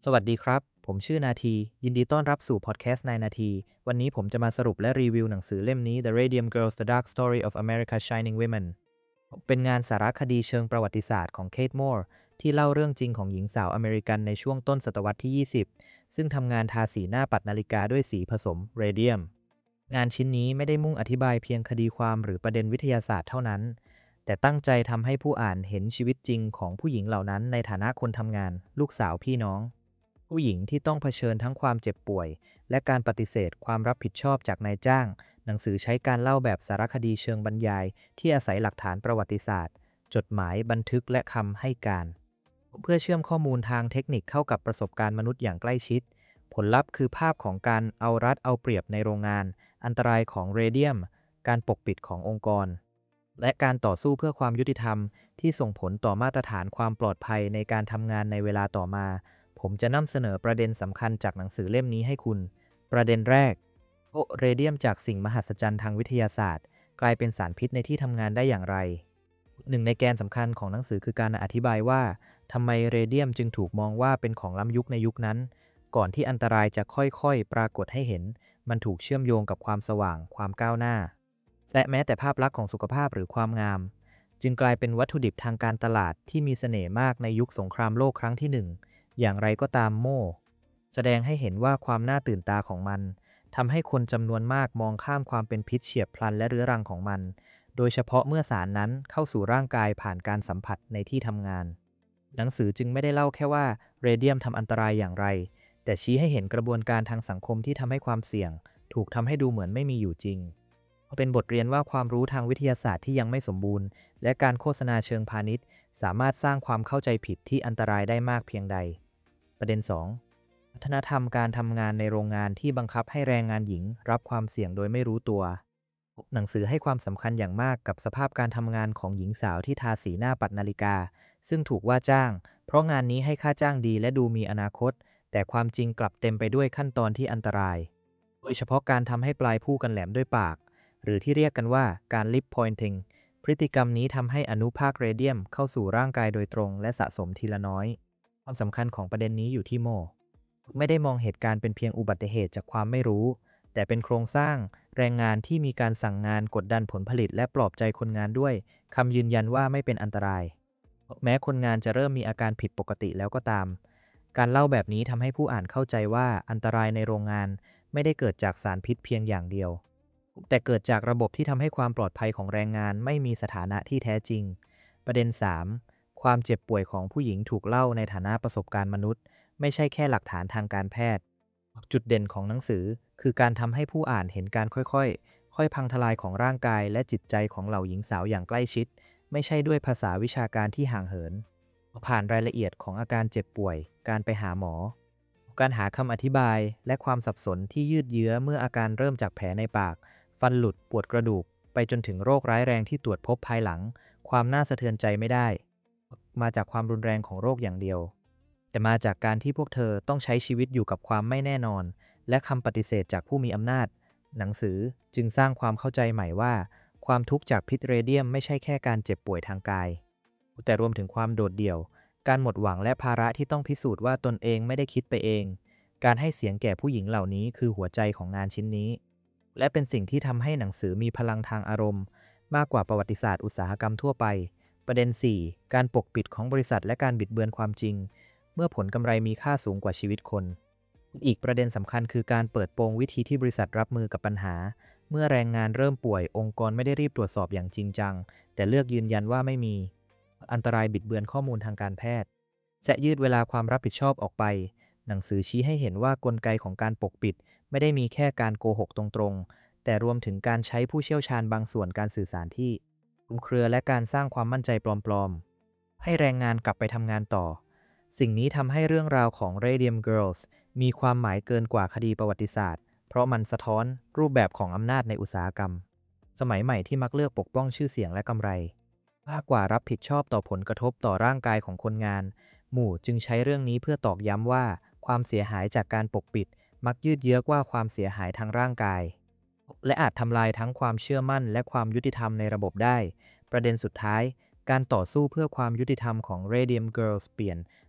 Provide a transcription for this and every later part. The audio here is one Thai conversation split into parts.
สวัสดีครับ ผมชื่อนาทียินดีต้อนรับสู่พอดแคสต์นายนาทีวันนี้ผมจะมาสรุปและรีวิวหนังสือเล่มนี้ The Radium Girls The Dark Story of America's Shining Women เป็นงานสารคดีเชิงประวัติศาสตร์ของเคทมอร์ที่เล่าเรื่องจริงของหญิงสาวอเมริกันในช่วงต้นศตวรรษที่ 20 ซึ่งทำงานทาสีหน้าปัดนาฬิกาด้วยสีผสมเรเดียมงานชิ้นนี้ไม่ได้มุ่งอธิบายเพียงคดีความหรือประเด็นวิทยาศาสตร์เท่านั้นแต่ตั้งใจทำให้ผู้อ่านเห็นชีวิตจริงของผู้หญิงเหล่านั้นในฐานะคนทำงานลูกสาวพี่น้อง ผู้หญิงที่ต้องเผชิญทั้งความเจ็บป่วยและการปฏิเสธความรับผิดชอบจากนายจ้างหนังสือใช้การเล่าแบบสารคดีเชิงบรรยายที่อาศัยหลักฐานประวัติศาสตร์จดหมายบันทึกและคำให้การเพื่อเชื่อมข้อมูลทางเทคนิคเข้ากับประสบการณ์มนุษย์อย่างใกล้ชิดผลลัพธ์คือภาพของการเอารัดเอาเปรียบในโรงงานอันตรายของเรเดียมการปกปิดขององค์กรและการต่อสู้เพื่อความยุติธรรมที่ส่งผลต่อมาตรฐานความปลอดภัยในการทำงานในเวลาต่อมา ผมจะนำเสนอประเด็นสำคัญจากหนังสือเล่มนี้ให้คุณ ประเด็นแรกเรเดียมจากสิ่งมหัศจรรย์ทางวิทยาศาสตร์กลายเป็นสารพิษในที่ทำงานได้อย่างไร หนึ่งในแกนสำคัญของหนังสือคือการอธิบายว่าทำไมเรเดียมจึงถูกมองว่าเป็นของล้ำยุคในยุคนั้น ก่อนที่อันตรายจะค่อยๆปรากฏให้เห็น มันถูกเชื่อมโยงกับความสว่างความก้าวหน้า และแม้แต่ภาพลักษณ์ของสุขภาพหรือความงามจึงกลายเป็นวัตถุดิบทางการตลาดที่มีเสน่ห์มากในยุคสงครามโลกครั้งที่หนึ่ง อย่างไรก็ตามแสดงให้เห็นว่าความน่าตื่นตาของมันทำให้คนจำนวนมากมองข้ามความเป็นพิษเฉียบพลันและเรื้อรังของมัน โดยเฉพาะเมื่อสารนั้นเข้าสู่ร่างกายผ่านการสัมผัสในที่ทำงาน หนังสือจึงไม่ได้เล่าแค่ว่าเรเดียมทำอันตรายอย่างไร แต่ชี้ให้เห็นกระบวนการทางสังคมที่ทำให้ความเสี่ยงถูกทำให้ดูเหมือนไม่มีอยู่จริง เป็นบทเรียนว่าความรู้ทางวิทยาศาสตร์ที่ยังไม่สมบูรณ์และการโฆษณาเชิงพาณิชย์สามารถสร้างความเข้าใจผิดที่อันตรายได้มากเพียงใด ประเด็น 2. วัฒนธรรมการทำงานในโรงงานที่บังคับให้แรงงานหญิงรับความเสี่ยงโดยไม่รู้ตัว หนังสือให้ความสำคัญอย่างมากกับสภาพการทำงานของหญิงสาวที่ทาสีหน้าปัดนาฬิกาซึ่งถูกว่าจ้างเพราะงานนี้ให้ค่าจ้างดีและดูมีอนาคตแต่ความจริงกลับเต็มไปด้วยขั้นตอนที่อันตรายโดยเฉพาะการทำให้ปลายผู้กันแหลมด้วยปากหรือที่เรียกกันว่าการ lip pointing พฤติกรรมนี้ทำให้อนุภาคเรเดียมเข้าสู่ร่างกายโดยตรงและสะสมทีละน้อยความสำคัญของประเด็นนี้อยู่ที่ไม่ได้มองเหตุการณ์เป็นเพียงอุบัติเหตุจากความไม่รู้แต่เป็นโครงสร้างแรงงานที่มีการสั่งงานกดดันผลผลิตและปลอบใจคนงานด้วยคำยืนยันว่าไม่เป็นอันตรายแม้คนงานจะเริ่มมีอาการผิดปกติแล้วก็ตามการเล่าแบบนี้ทำให้ผู้อ่านเข้าใจว่าอันตรายในโรงงานไม่ได้เกิดจากสารพิษเพียงอย่างเดียวแต่เกิดจากระบบที่ทำให้ความปลอดภัยของแรงงานไม่มีสถานะที่แท้จริงประเด็น 3. ความเจ็บป่วยของผู้หญิงถูกเล่าในฐานะประสบการณ์มนุษย์ไม่ใช่แค่หลักฐานทางการแพทย์จุดเด่นของหนังสือคือการทำให้ผู้อ่านเห็นการค่อยพังทลายของร่างกายและจิตใจของเหล่าหญิงสาวอย่างใกล้ชิดไม่ใช่ด้วยภาษาวิชาการที่ห่างเหินผ่านรายละเอียดของอาการเจ็บป่วยการไปหาหมอการหาคำอธิบายและความสับสนที่ยืดเยื้อเมื่ออาการเริ่มจากแผลในปากฟันหลุดปวดกระดูกไปจนถึงโรคร้ายแรงที่ตรวจพบภายหลังความน่าสะเทือนใจไม่ได้มาจากความรุนแรงของโรคอย่างเดียวแต่มาจากการที่พวกเธอต้องใช้ชีวิตอยู่กับความไม่แน่นอนและคำปฏิเสธจากผู้มีอำนาจหนังสือจึงสร้างความเข้าใจใหม่ว่าความทุกข์จากพิษเรเดียมไม่ใช่แค่การเจ็บป่วยทางกายแต่รวมถึงความโดดเดี่ยวการหมดหวังและภาระที่ต้องพิสูจน์ว่าตนเองไม่ได้คิดไปเองการให้เสียงแก่ผู้หญิงเหล่านี้คือหัวใจของงานชิ้นนี้และเป็นสิ่งที่ทำให้หนังสือมีพลังทางอารมณ์มากกว่าประวัติศาสตร์อุตสาหกรรมทั่วไปประเด็น 4. การปกปิดของบริษัทและการบิดเบือนความจริงเมื่อผลกำไรมีค่าสูงกว่าชีวิตคนอีกประเด็นสำคัญคือการเปิดโปงวิธีที่บริษัทรับมือกับปัญหาเมื่อแรงงานเริ่มป่วยองค์กรไม่ได้รีบตรวจสอบอย่างจริงจังแต่เลือกยืนยันว่าไม่มีอันตรายบิดเบือนข้อมูลทางการแพทย์และยืดเวลาความรับผิดชอบออกไปหนังสือชี้ให้เห็นว่ากลไกของการปกปิดไม่ได้มีแค่การโกหกตรงๆแต่รวมถึงการใช้ผู้เชี่ยวชาญบางส่วนการสื่อสารที่คลุมเครือและการสร้างความมั่นใจปลอมๆให้แรงงานกลับไปทำงานต่อสิ่งนี้ทำให้เรื่องราวของ Radium Girls มีความหมายเกินกว่าคดีประวัติศาสตร์เพราะมันสะท้อนรูปแบบของอำนาจในอุตสาหกรรมสมัยใหม่ที่มักเลือกปกป้องชื่อเสียงและกำไรมากกว่ารับผิดชอบต่อผลกระทบต่อร่างกายของคนงานหมู่จึงใช้เรื่องนี้เพื่อตอกย้ำว่าความเสียหายจากการปกปิดมักยืดเยื้อกว่าความเสียหายทางร่างกายและอาจทำลายทั้งความเชื่อมั่นและความยุติธรรมในระบบได้ประเด็นสุดท้ายการต่อสู้เพื่อความยุติธรรมของ Radium Girls เปลี่ยน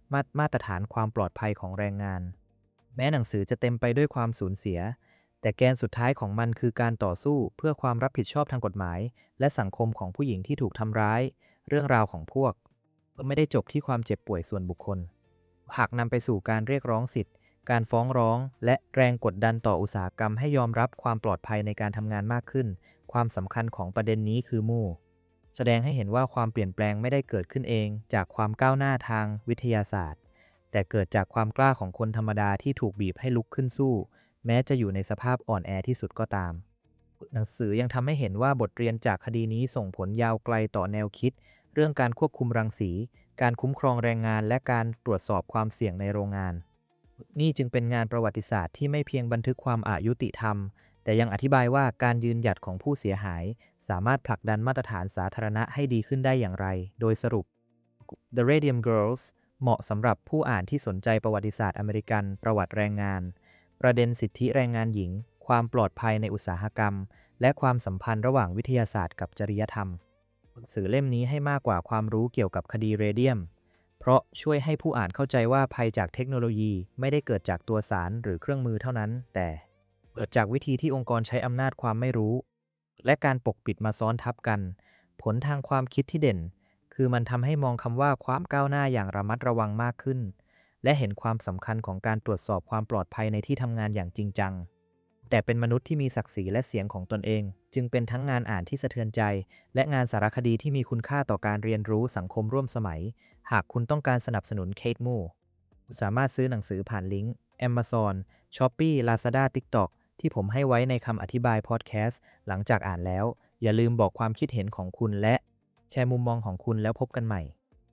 มาตรฐานความปลอดภัยของแรงงานแม้หนังสือจะเต็มไปด้วยความสูญเสียแต่แกนสุดท้ายของมันคือการต่อสู้เพื่อความรับผิดชอบทางกฎหมายและสังคมของผู้หญิงที่ถูกทำร้ายเรื่องราวของพวกไม่ได้จบที่ความเจ็บป่วยส่วนบุคคลหากนำไปสู่การเรียกร้องสิทธิการฟ้องร้องและแรงกดดันต่ออุตสาหกรรมให้ยอมรับความปลอดภัยในการทำงานมากขึ้นความสำคัญของประเด็นนี้คือแสดงให้เห็นว่าความเปลี่ยนแปลงไม่ได้เกิดขึ้นเองจากความก้าวหน้าทางวิทยาศาสตร์แต่เกิดจากความกล้าของคนธรรมดาที่ถูกบีบให้ลุกขึ้นสู้แม้จะอยู่ในสภาพอ่อนแอที่สุดก็ตามหนังสือยังทำให้เห็นว่าบทเรียนจากคดีนี้ส่งผลยาวไกลต่อแนวคิดเรื่องการควบคุมรังสีการคุ้มครองแรงงานและการตรวจสอบความเสี่ยงในโรงงานนี่จึงเป็นงานประวัติศาสตร์ที่ไม่เพียงบันทึกความอายุติธรรมแต่ยังอธิบายว่าการยืนหยัดของผู้เสียหายสามารถผลักดันมาตรฐานสาธารณะให้ดีขึ้นได้อย่างไร โดยสรุป The Radium Girls เหมาะสำหรับผู้อ่านที่สนใจประวัติศาสตร์อเมริกันประวัติแรงงานประเด็นสิทธิแรงงานหญิงความปลอดภัยในอุตสาหกรรมและความสัมพันธ์ระหว่างวิทยาศาสตร์กับจริยธรรมหนังสือเล่มนี้ให้มากกว่าความรู้เกี่ยวกับคดีเรเดียมเพราะช่วยให้ผู้อ่านเข้าใจว่าภัยจากเทคโนโลยีไม่ได้เกิดจากตัวสารหรือเครื่องมือเท่านั้นแต่เกิดจากวิธีที่องค์กรใช้อำนาจความไม่รู้และการปกปิดมาซ้อนทับกันผลทางความคิดที่เด่นคือมันทำให้มองคำว่าความก้าวหน้าอย่างระมัดระวังมากขึ้นและเห็นความสำคัญของการตรวจสอบความปลอดภัยในที่ทำงานอย่างจริงจังแต่เป็นมนุษย์ที่มีศักดิ์ศรีและเสียงของตนเองจึงเป็นทั้งงานอ่านที่สะเทือนใจและงานสารคดีที่มีคุณค่าต่อการเรียนรู้สังคมร่วมสมัยหากคุณต้องการสนับสนุนเคทมูสามารถซื้อหนังสือผ่านลิงก์ Amazon Shopee Lazada TikTok ที่ผมให้ไว้ในคำอธิบายพอดแคสต์หลังจากอ่านแล้วอย่าลืมบอกความคิดเห็นของคุณและแชร์มุมมองของคุณแล้วพบกันใหม่